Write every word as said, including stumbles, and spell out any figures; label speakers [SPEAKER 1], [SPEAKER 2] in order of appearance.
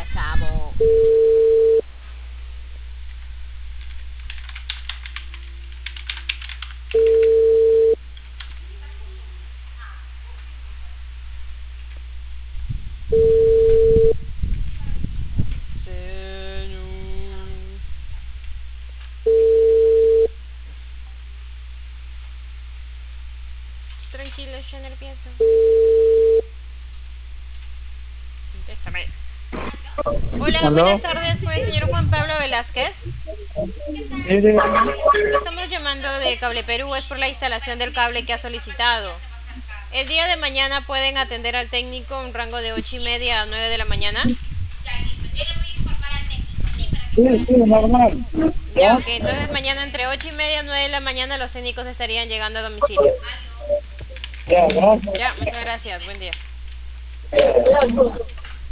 [SPEAKER 1] Gracias, chavo. Tranquilo, yo nervioso. Contéstame. Hola,
[SPEAKER 2] ¿Aló?
[SPEAKER 1] buenas tardes, con el señor Juan Pablo Velázquez.
[SPEAKER 2] Sí, dígame.
[SPEAKER 1] Estamos llamando de Cable Perú, es por la instalación del cable que ha solicitado. El día de mañana pueden atender al técnico un rango de ocho y media a nueve de la mañana.
[SPEAKER 2] Sí, sí, normal.
[SPEAKER 1] Ya,
[SPEAKER 2] ¿Ya?
[SPEAKER 1] ok, entonces mañana entre ocho y media a nueve de la mañana los técnicos estarían llegando a domicilio.
[SPEAKER 2] Ya, gracias.
[SPEAKER 1] Ya, muchas gracias, buen día.